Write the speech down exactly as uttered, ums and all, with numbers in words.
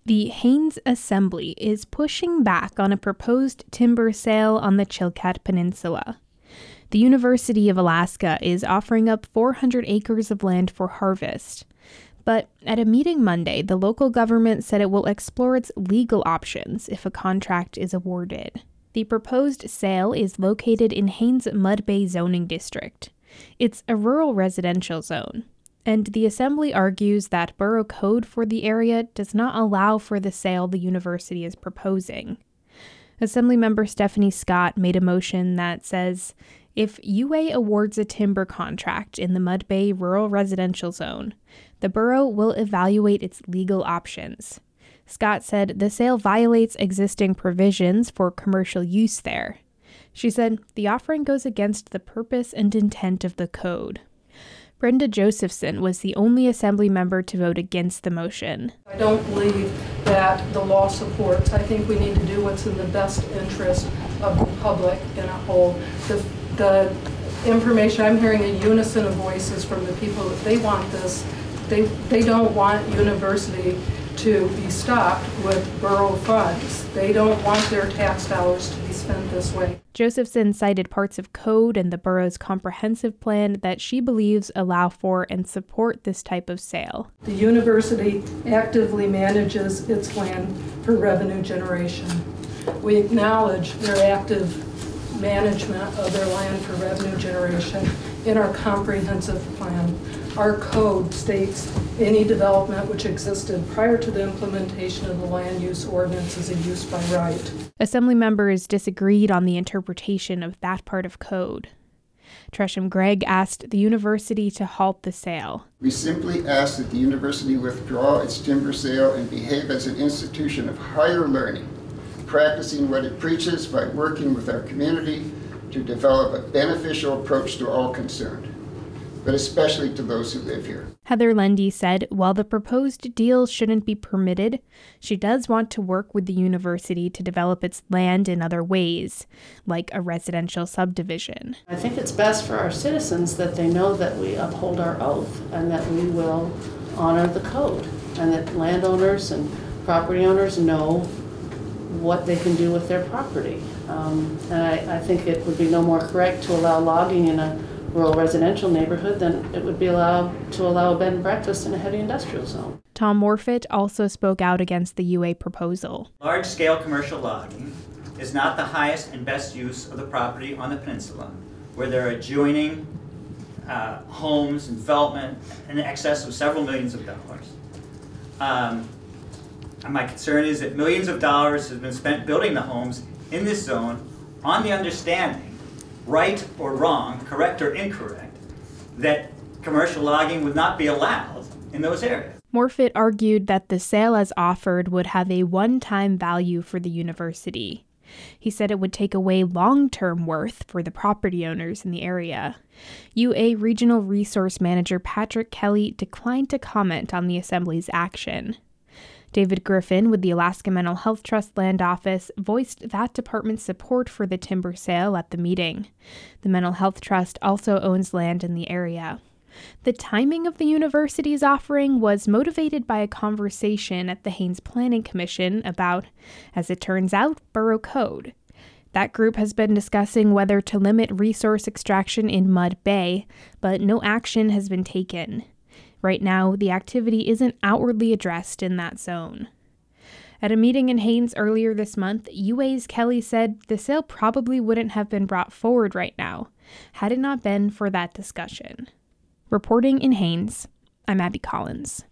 The Haines Assembly is pushing back on a proposed timber sale on the Chilkat Peninsula. The University of Alaska is offering up four hundred acres of land for harvest. But at a meeting Monday, the local government said it will explore its legal options if a contract is awarded. The proposed sale is located in Haines Mud Bay zoning district. It's a rural residential zone, and the assembly argues that borough code for the area does not allow for the sale the university is proposing. Assemblymember Stephanie Scott made a motion that says, if U A awards a timber contract in the Mud Bay rural residential zone, the borough will evaluate its legal options. Scott said the sale violates existing provisions for commercial use there. She said the offering goes against the purpose and intent of the code. Brenda Josephson was the only assembly member to vote against the motion. I don't believe that the law supports. I think we need to do what's in the best interest of the public in a whole. The, the information I'm hearing, a unison of voices from the people that they want this. They, they don't want university to be stopped with borough funds. They don't want their tax dollars to be spent this way. Josephson cited parts of code and the borough's comprehensive plan that she believes allow for and support this type of sale. The university actively manages its land for revenue generation. We acknowledge their active management of their land for revenue generation in our comprehensive plan. Our code states any development which existed prior to the implementation of the land use ordinance is a use by right. Assembly members disagreed on the interpretation of that part of code. Tresham Gregg asked the university to halt the sale. We simply ask that the university withdraw its timber sale and behave as an institution of higher learning, practicing what it preaches by working with our community to develop a beneficial approach to all concerned, but especially to those who live here. Heather Lendy said while the proposed deal shouldn't be permitted, she does want to work with the university to develop its land in other ways, like a residential subdivision. I think it's best for our citizens that they know that we uphold our oath and that we will honor the code, and that landowners and property owners know what they can do with their property. Um, and I, I think it would be no more correct to allow logging in a rural residential neighborhood than it would be allowed to allow a bed and breakfast in a heavy industrial zone. Tom Morfitt also spoke out against the U A proposal. Large-scale commercial logging is not the highest and best use of the property on the peninsula, where there are adjoining uh, homes and development in excess of several millions of dollars. Um, and my concern is that millions of dollars have been spent building the homes in this zone on the understanding, right or wrong, correct or incorrect, that commercial logging would not be allowed in those areas. Morfitt argued that the sale as offered would have a one-time value for the university. He said it would take away long-term worth for the property owners in the area. U A Regional Resource Manager Patrick Kelly declined to comment on the Assembly's action. David Griffin with the Alaska Mental Health Trust Land Office voiced that department's support for the timber sale at the meeting. The Mental Health Trust also owns land in the area. The timing of the university's offering was motivated by a conversation at the Haines Planning Commission about, as it turns out, borough code. That group has been discussing whether to limit resource extraction in Mud Bay, but no action has been taken. Right now, the activity isn't outwardly addressed in that zone. At a meeting in Haines earlier this month, U A's Kelly said the sale probably wouldn't have been brought forward right now, had it not been for that discussion. Reporting in Haines, I'm Abby Collins.